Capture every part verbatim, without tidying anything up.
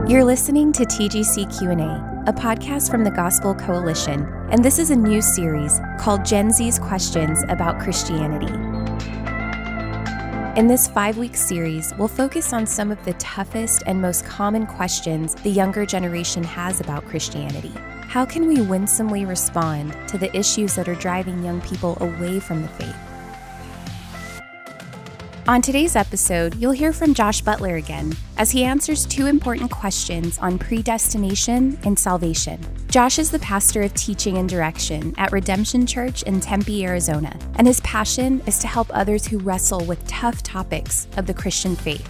You're listening to T G C Q and A, a podcast from the Gospel Coalition, and this is a new series called Gen Z's Questions About Christianity. In this five-week series, we'll focus on some of the toughest and most common questions the younger generation has about Christianity. How can we winsomely respond to the issues that are driving young people away from the faith? On today's episode, you'll hear from Josh Butler again as he answers two important questions on predestination and salvation. Josh is the pastor of teaching and direction at Redemption Church in Tempe, Arizona, and his passion is to help others who wrestle with tough topics of the Christian faith.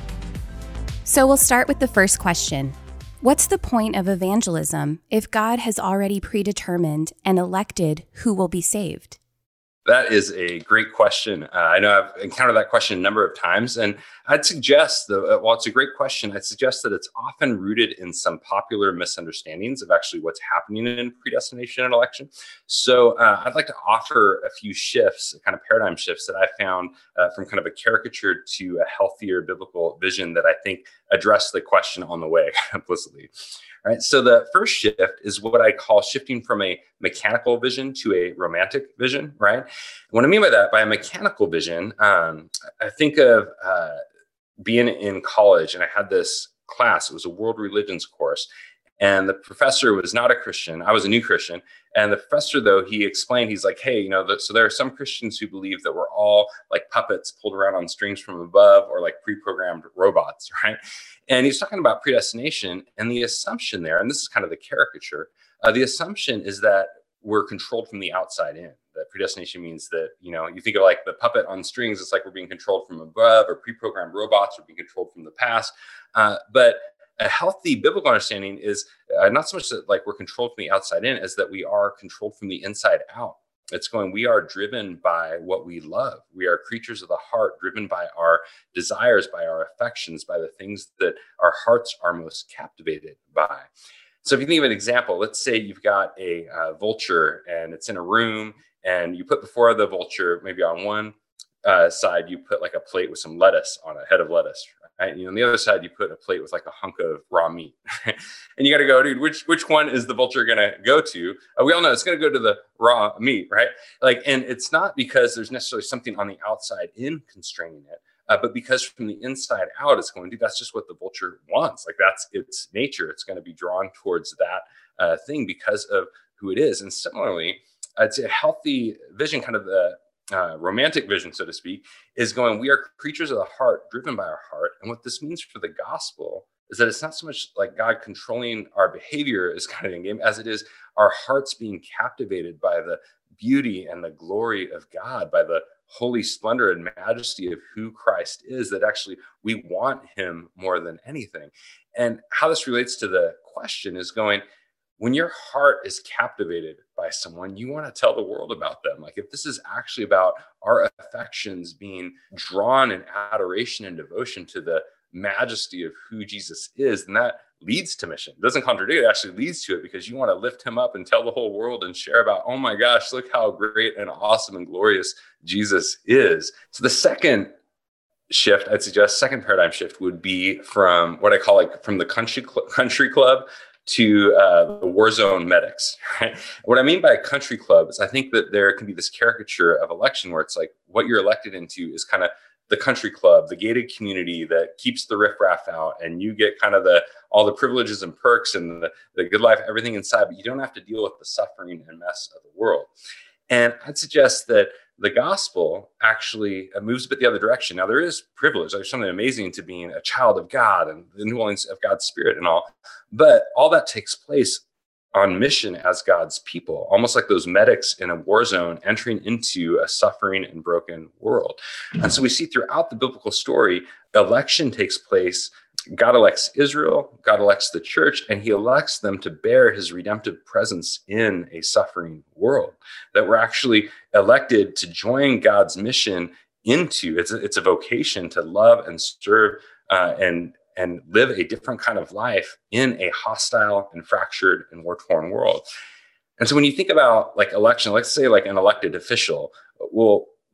So we'll start with the first question. What's the point of evangelism if God has already predetermined and elected who will be saved? That is a great question. Uh, I know I've encountered that question a number of times, and I'd suggest, that, while it's a great question, I'd suggest that it's often rooted in some popular misunderstandings of actually what's happening in predestination and election. So uh, I'd like to offer a few shifts, kind of paradigm shifts that I found uh, from kind of a caricature to a healthier biblical vision that I think address the question on the way implicitly. All right, so the first shift is what I call shifting from a mechanical vision to a romantic vision, right? What I mean by that, by a mechanical vision, um, I think of uh, being in college, and I had this class. It was a world religions course, and the professor was not a Christian. I was a new Christian. And the professor, though, he explained, he's like, hey, you know, the, so there are some Christians who believe that we're all like puppets pulled around on strings from above or like pre-programmed robots, right? And he's talking about predestination, and the assumption there, and this is kind of the caricature, uh, the assumption is that we're controlled from the outside in. That predestination means that, you know, you think of like the puppet on strings, it's like we're being controlled from above, or pre-programmed robots are being controlled from the past. Uh, but a healthy biblical understanding is uh, not so much that like we're controlled from the outside in, as that we are controlled from the inside out. It's going, we are driven by what we love. We are creatures of the heart, driven by our desires, by our affections, by the things that our hearts are most captivated by. So if you think of an example, let's say you've got a uh, vulture and it's in a room, and you put before the vulture, maybe on one uh, side, you put like a plate with some lettuce on a head of lettuce. Right? And on the other side, you put a plate with like a hunk of raw meat. And you got to go, dude, which which one is the vulture going to go to? Uh, we all know it's going to go to the raw meat, right? Like, and it's not because there's necessarily something on the outside in constraining it, uh, but because from the inside out, it's going to, that's just what the vulture wants. Like, that's its nature. It's going to be drawn towards that uh, thing because of who it is. And similarly, it's a healthy vision, kind of the Uh, romantic vision, so to speak, is going, we are creatures of the heart, driven by our heart. And what this means for the gospel is that it's not so much like God controlling our behavior as kind of in game, as it is our hearts being captivated by the beauty and the glory of God, by the holy splendor and majesty of who Christ is, that actually we want him more than anything. And how this relates to the question is going, when your heart is captivated by someone, you want to tell the world about them. Like, if this is actually about our affections being drawn in adoration and devotion to the majesty of who Jesus is, then that leads to mission. It doesn't contradict, it actually leads to it, because you want to lift him up and tell the whole world and share about, oh my gosh, look how great and awesome and glorious Jesus is. So the second shift, I'd suggest, second paradigm shift would be from what I call like from the country cl- country club to uh, the war zone medics. Right? What I mean by a country club is I think that there can be this caricature of election where it's like what you're elected into is kind of the country club, the gated community that keeps the riffraff out, and you get kind of the all the privileges and perks and the, the good life, everything inside, but you don't have to deal with the suffering and mess of the world. And I'd suggest that the gospel actually moves a bit the other direction. Now, there is privilege. There's something amazing to being a child of God and the influence of God's Spirit and all. But all that takes place on mission as God's people, almost like those medics in a war zone entering into a suffering and broken world. And so we see throughout the biblical story, election takes place. God elects Israel, God elects the church, and he elects them to bear his redemptive presence in a suffering world. That we're actually elected to join God's mission into, it's a, it's a vocation to love and serve uh, and, and live a different kind of life in a hostile and fractured and war-torn world. And so when you think about like election, let's say like an elected official, well,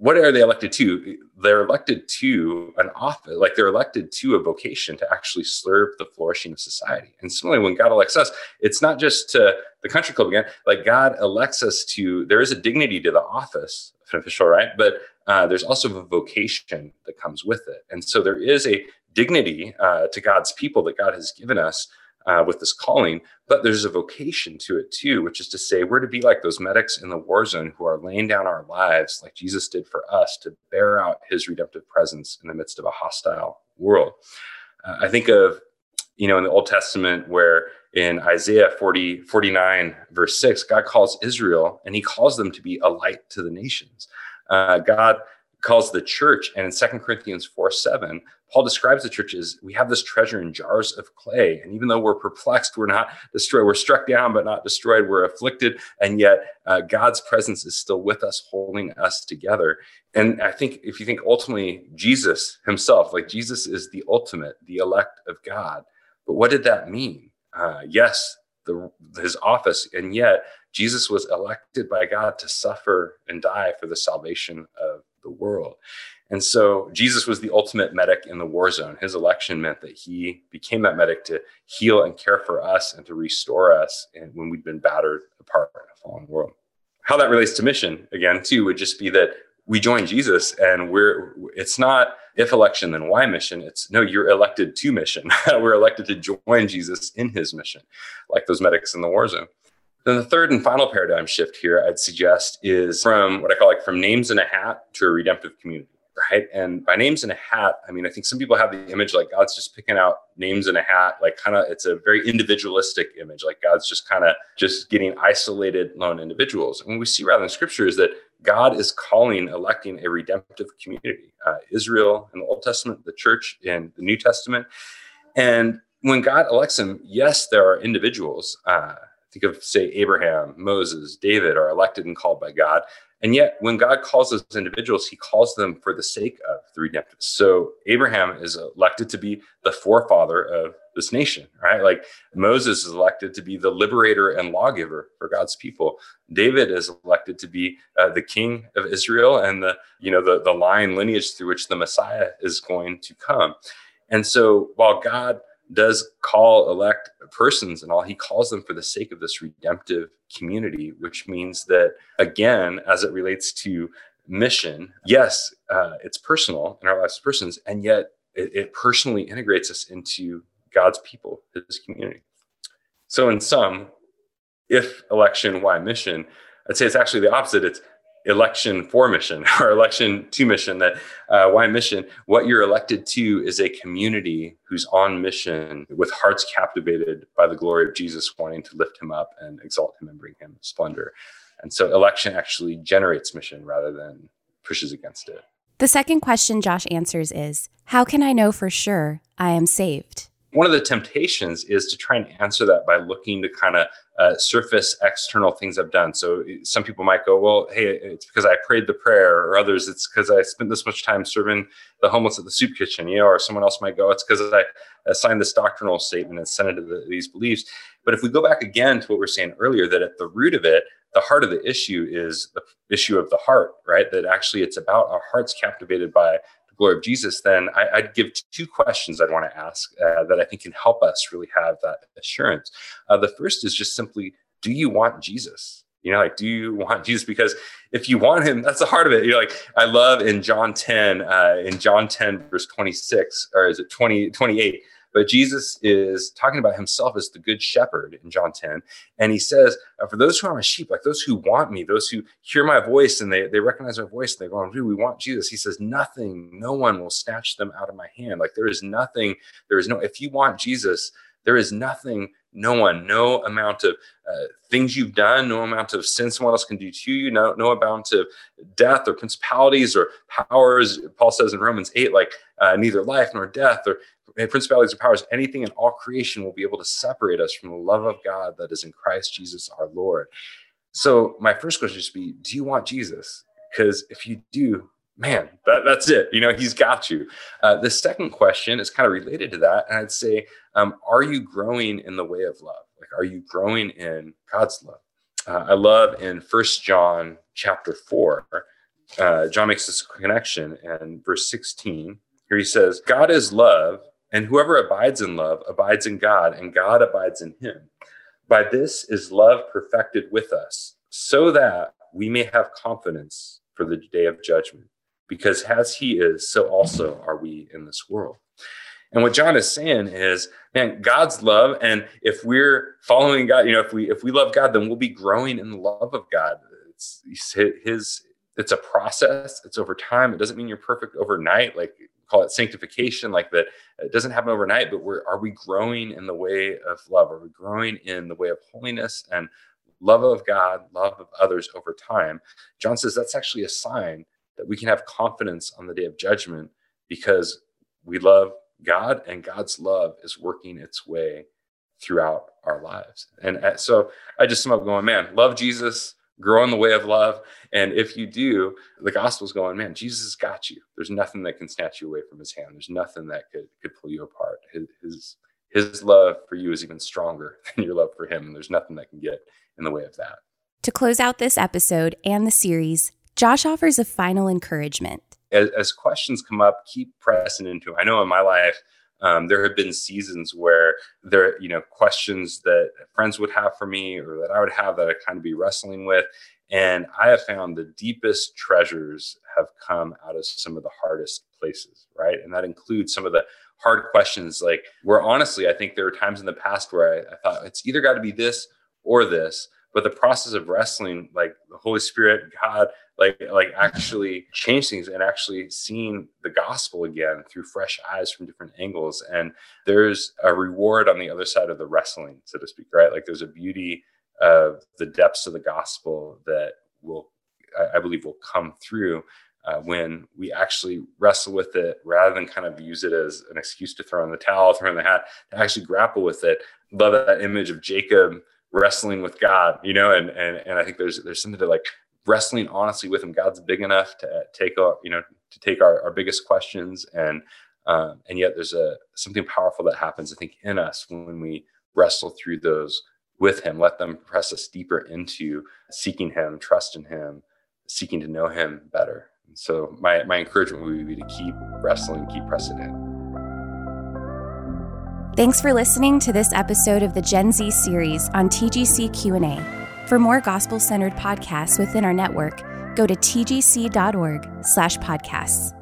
what are they elected to? They're elected to an office, like they're elected to a vocation to actually serve the flourishing of society. And similarly, when God elects us, it's not just to the country club again, like God elects us to, there is a dignity to the office of an official, right? But uh, there's also a vocation that comes with it. And so there is a dignity uh, to God's people that God has given us Uh, with this calling, but there's a vocation to it too, which is to say we're to be like those medics in the war zone who are laying down our lives like Jesus did for us to bear out his redemptive presence in the midst of a hostile world. Uh, I think of, you know, in the Old Testament where in Isaiah forty, forty-nine, verse six, God calls Israel and he calls them to be a light to the nations. Uh, God calls the church, and in Second Corinthians four, seven, Paul describes the church as we have this treasure in jars of clay. And even though we're perplexed, we're not destroyed. We're struck down, but not destroyed. We're afflicted. And yet uh, God's presence is still with us, holding us together. And I think if you think ultimately Jesus himself, like Jesus is the ultimate, the elect of God. But what did that mean? Uh, yes, the, his office. And yet Jesus was elected by God to suffer and die for the salvation of the world. And so Jesus was the ultimate medic in the war zone. His election meant that he became that medic to heal and care for us and to restore us and when we'd been battered apart in a fallen world. How that relates to mission, again, too, would just be that we join Jesus and we're, it's not if election, then why mission? It's no, you're elected to mission. We're elected to join Jesus in his mission, like those medics in the war zone. Then the third and final paradigm shift here I'd suggest is from what I call like from names in a hat to a redemptive community. Right. And by names in a hat, I mean, I think some people have the image like God's just picking out names in a hat, like kind of it's a very individualistic image, like God's just kind of just getting isolated lone individuals. And what we see rather in scripture is that God is calling, electing a redemptive community, uh, Israel in the Old Testament, the church in the New Testament. And when God elects them, yes, there are individuals. Uh, think of, say, Abraham, Moses, David are elected and called by God. And yet when God calls those individuals, he calls them for the sake of the redemptive. So Abraham is elected to be the forefather of this nation, right? Like Moses is elected to be the liberator and lawgiver for God's people. David is elected to be uh, the king of Israel and the, you know, the, the line lineage through which the Messiah is going to come. And so while God does call elect persons and all, he calls them for the sake of this redemptive community, which means that, again, as it relates to mission, yes, uh, it's personal in our lives as persons, and yet it, it personally integrates us into God's people, his community. So in sum, if election, why mission? I'd say it's actually the opposite. It's election for mission or election to mission. That uh, why mission? What you're elected to is a community who's on mission with hearts captivated by the glory of Jesus, wanting to lift him up and exalt him and bring him splendor. And so election actually generates mission rather than pushes against it. The second question Josh answers is, how can I know for sure I am saved? One of the temptations is to try and answer that by looking to kind of uh, surface external things I've done. So some people might go, well, hey, it's because I prayed the prayer, or others, it's because I spent this much time serving the homeless at the soup kitchen, you know, or someone else might go, it's because I uh, signed this doctrinal statement and sent it to the, these beliefs. But if we go back again to what we were saying earlier, that at the root of it, the heart of the issue is the issue of the heart, right? That actually it's about our hearts captivated by glory of Jesus, then I, I'd give two questions I'd want to ask uh, that I think can help us really have that assurance. Uh, the first is just simply, do you want Jesus? You know, like, do you want Jesus? Because if you want him, that's the heart of it. You're like, I love in John ten, uh, in John ten, verse twenty-six, or is it twenty, twenty-eight? But Jesus is talking about himself as the good shepherd in John ten. And he says, for those who are my sheep, like those who want me, those who hear my voice and they, they recognize my voice, and they go, dude, we want Jesus. He says, nothing, no one will snatch them out of my hand. Like there is nothing, there is no, if you want Jesus, there is nothing, no one, no amount of uh, things you've done, no amount of sin someone else can do to you, no, no amount of death or principalities or powers. Paul says in Romans eight, like uh, neither life nor death or principalities or powers, anything in all creation will be able to separate us from the love of God that is in Christ Jesus our Lord. So my first question would just be, do you want Jesus? Because if you do, man, that, that's it. You know, he's got you. Uh, the second question is kind of related to that. And I'd say, um, are you growing in the way of love? Like, are you growing in God's love? Uh, I love in First John chapter four, uh, John makes this connection. And verse sixteen, here he says, God is love, and whoever abides in love abides in God, and God abides in him. By this is love perfected with us, so that we may have confidence for the day of judgment. Because as he is, so also are we in this world. And what John is saying is, man, God's love, and if we're following God, you know, if we if we love God, then we'll be growing in the love of God. It's his. It's a process. It's over time. It doesn't mean you're perfect overnight. Like, call it sanctification. Like that, it doesn't happen overnight. But we're are we growing in the way of love? Are we growing in the way of holiness and love of God, love of others over time? John says that's actually a sign that we can have confidence on the day of judgment because we love God, and God's love is working its way throughout our lives. And so I just sum up going, man, love Jesus, grow in the way of love. And if you do, the gospel's going, man, Jesus has got you. There's nothing that can snatch you away from his hand. There's nothing that could, could pull you apart. His, his, his love for you is even stronger than your love for him. And there's nothing that can get in the way of that. To close out this episode and the series, Josh offers a final encouragement. As, as questions come up, keep pressing into it. I know in my life, um, there have been seasons where there, you know, questions that friends would have for me or that I would have that I kind of be wrestling with. And I have found the deepest treasures have come out of some of the hardest places, right? And that includes some of the hard questions, like where honestly, I think there were times in the past where I, I thought it's either got to be this or this. But the process of wrestling, like the Holy Spirit, God, like like actually change things and actually seeing the gospel again through fresh eyes from different angles. And there's a reward on the other side of the wrestling, so to speak, right? Like there's a beauty of the depths of the gospel that will, I, I believe, will come through uh, when we actually wrestle with it rather than kind of use it as an excuse to throw in the towel, throw in the hat, to actually grapple with it. Love that image of Jacob wrestling with God, you know, and and and I think there's there's something to like wrestling honestly with him. God's big enough to take our, you know, to take our, our biggest questions, and um, and yet there's a something powerful that happens, I think, in us when we wrestle through those with him. Let them press us deeper into seeking him, trust in him, seeking to know him better. And so my my encouragement would be to keep wrestling, keep pressing in. Thanks for listening to this episode of the Gen Z series on T G C Q and A. For more gospel-centered podcasts within our network, go to tgc.org slash podcasts.